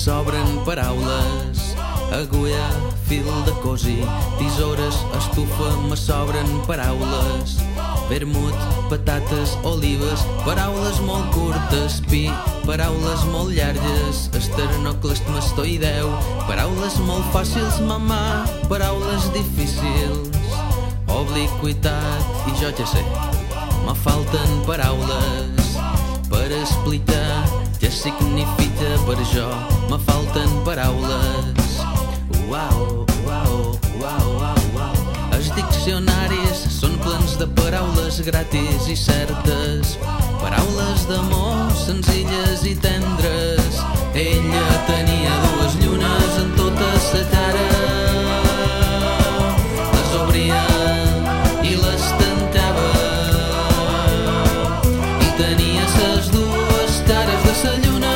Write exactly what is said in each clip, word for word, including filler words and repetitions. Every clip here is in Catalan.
sobren paraules, agulla, fil de cosir, tisores, estufa, me sobren paraules, vermut, patates, olives, paraules molt curtes, pi, paraules molt llargues, esternocleidomastoideu, paraules molt fàcils, mamà, paraules difícils, obliquitat, i jo ja sé, me falten paraules per explicar què significa per jo, me falten paraules. Uau, uau, uau, uau, uau. Els diccionaris són plens de paraules gratis i certes, paraules d'amor senzilles i tendres. Ella tenia dues llunes en tota sa cara, les obria i les tancava, i tenia ses dues cares de sa lluna,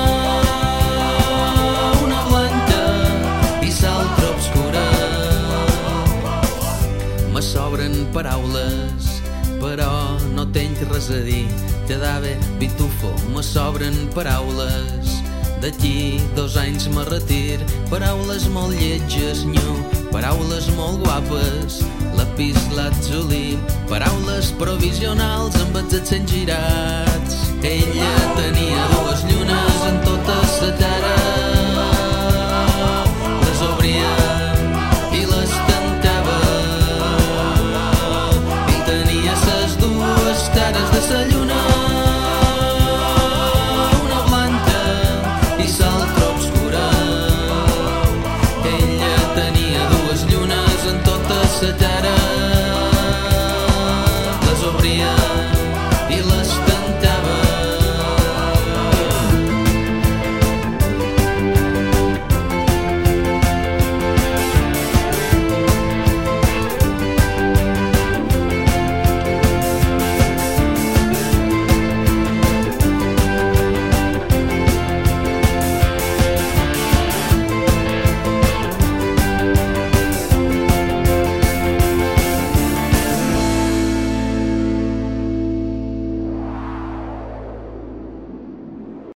una blanca i l'altra obscura. Me sobren paraules, però no tenc res a dir, cadàver, bitufo, me sobren paraules. D'aquí dos anys me retir, paraules molt lletges, nyo, paraules molt guapes, lapislatzuli, paraules provisionals amb els accents girats. Ella tenia dues llunes en tota sa cara,